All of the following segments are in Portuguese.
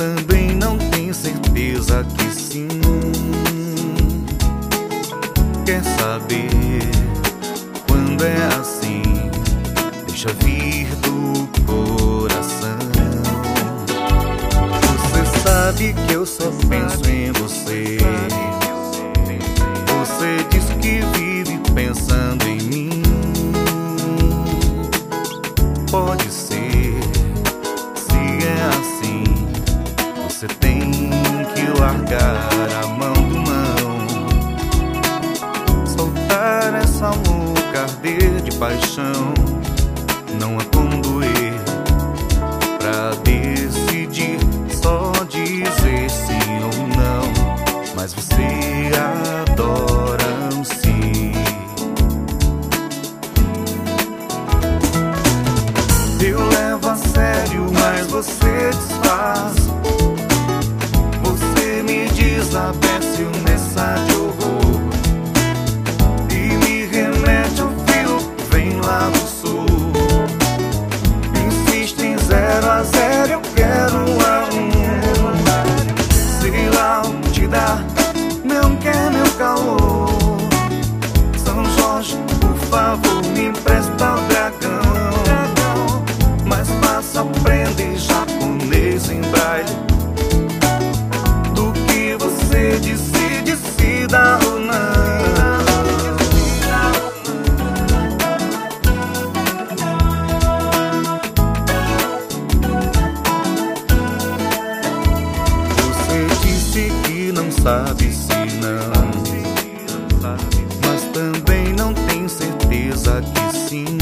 também não tem certeza que sim. Quer saber quando é assim? Deixa vir do coração. Você sabe que eu só penso em você. Você diz que vive pensando em mim. Pode ser, se é assim, você tem que largar a mão do mão, soltar essa louca arder de paixão. Não há como doer pra decidir, só dizer sim ou não. Mas você adora um sim. Eu levo a sério, mas você desfaz. Você me desabece nessa de horror e me remete ao fio, vem lá do sul. Insiste em 0 a 0, eu quero 1 a 1. Sei lá o te dá, não quer meu calor. São Jorge, por favor, me empresta o dragão. Mas faça aprender japonês em braille. Do que você decide se dá ou não. Você disse que não sabe se não, mas também não tem certeza que sim.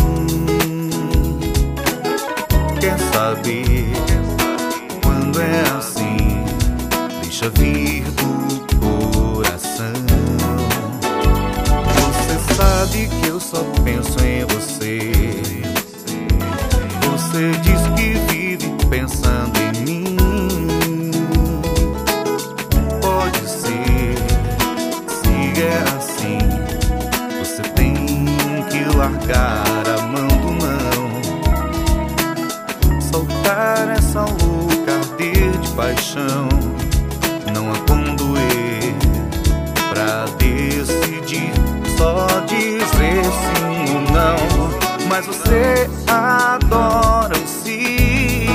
Quer saber quando é assim? Deixa vir do coração. Você sabe que eu só penso em você. Você diz que vive pensando em mim. Pode ser, se é assim, você tem que largar a mão do mão, soltar essa louca arder de paixão. Não há como doer pra decidir, só dizer sim ou não. Mas você adora um sim.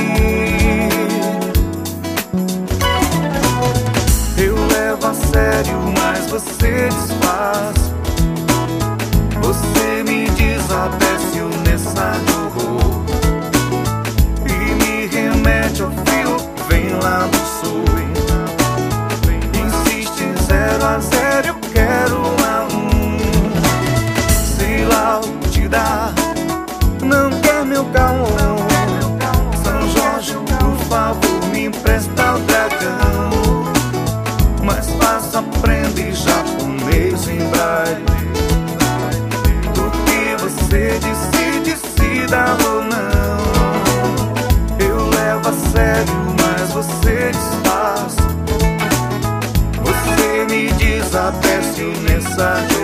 Eu levo a sério, mas você desfaz. Você me desabece nessa de horror e me remete ao fio, vem lá do sul. Insiste em 0 a 0, eu quero 1 a 1. Sei lá o que te dá, não quer meu calor. São Jorge, por favor, me empresta o dragão. Mas faça aprender japonês em braille. Do que você decide se dá ou não. Eu levo a sério, mas você desfaz. Você me desabece nessa